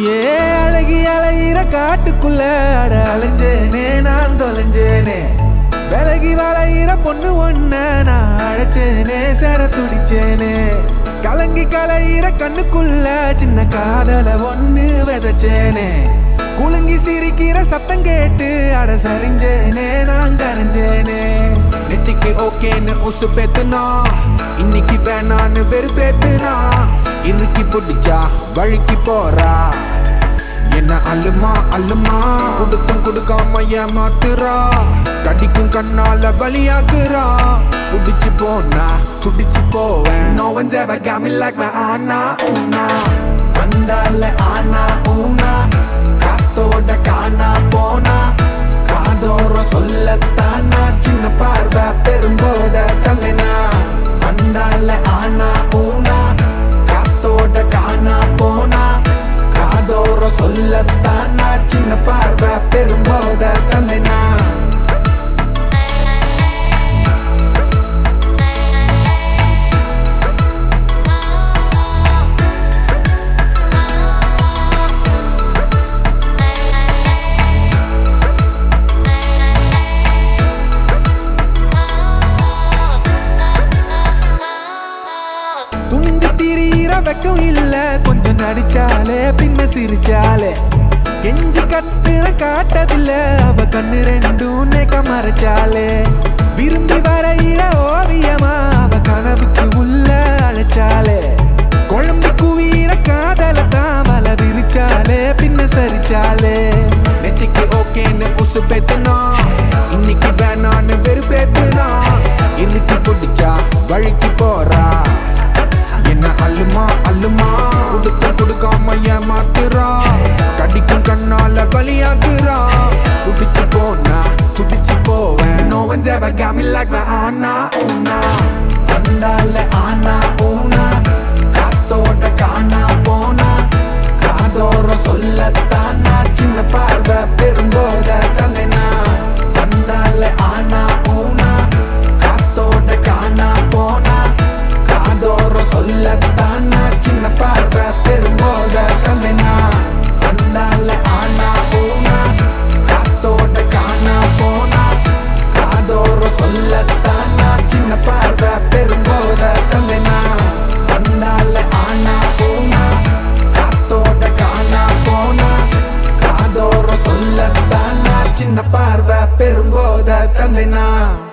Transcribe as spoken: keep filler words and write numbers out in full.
ஏ அழகி அலையிற காட்டுக்குள்ள அட அலைஞ்சேனே நான் தொலைஞ்சேனே விலகி வளையிற பொண்ணு ஒன்ன நான் அழைச்சேனே சர துடிச்சேனே கலங்கி கலையிற கண்ணுக்குள்ள சின்ன காதல ஒண்ணு விதைச்சேனே குலுங்கி சிரிக்கிற சத்தம் கேட்டு அட சரிஞ்சேனே நான் கரைஞ்சேனே நெத்திக்கு ஓகேன்னு உசு பேத்துனா இன்னைக்கு வேணான்னு வெறுப்பேத்துனா இறுக்கி பிடிச்சா வழுக்கி போறா என்ன அல்லுமா அல்லுமா கொடுத்தும் கொடுக்காம ஏமாத்துறா கடிக்கும் கண்ணால பலியாக்குறா புடிச்சு போனா துடிச்சு போவேன். No one's ever got me like my ஆனா ஊனா வந்தால ஆனா ஊனா காத்தோட காணா போனா காதோர சொல்லத்தானா சின்ன பார்வை பெரும்போத தங்கனா வந்தால ஆனா ஊனா காத்தோட காணா போனா காதோர சொல்லத்தானா சின்ன பார்வை பெரும்போத தங்கனா வெக்கம் இல்ல கொஞ்சம் நடிச்சாலே பின்ன சிரிச்சாலே கெஞ்சி கத்துற காட்டவில்லை அவ கண்ணு ரெண்டும் நேக்க மறைச்சாலே விரும்பி வரையிற ஓவியமா அவ கனவுக்கு உள்ள அழைச்சாலே குழம்பு குவீர காதல தாவல விரிச்சாலே பின்ன சரிச்சாலே நெத்திக்கு ஓகேன்னு உசு பேத்துனா இன்னைக்கு வேணான்னு வெறுப்பேத்துனா இறுக்கி பிடிச்சா வழுக்கி போறா என்ன அல்லுமா அல்லுமா கொடுத்தும் கொடுக்காம ஏமாத்துறா கடிக்கும் கண்ணால பலியாக்குறா துடிச்சு போனா துடிச்சு போவேன். No one's ever got me like my ஆனா ஊனா வந்தால ஆனா ஊனா காத்தோட காணா போனா காதோர சொல்லத்தானா சின்ன பார்வை பெரும்போத தங்கனா வந்தால ஆனா ஊனா காத்தோட காணா போனா காதோர சொல்லத்தானா சின்ன பார்வை பெரும்போத தங்கனா வந்தால ஆனா ஊனா காத்தோட காணா போனா காதோர சொல்லத்தானா சின்ன பார்வை பெரும்போத தங்கனா வந்தால ஆனா ஊனா காத்தோட காணா போனா காதோர சொல்லத்தானா சின்ன பார்வை பெரும்போத தங்கனா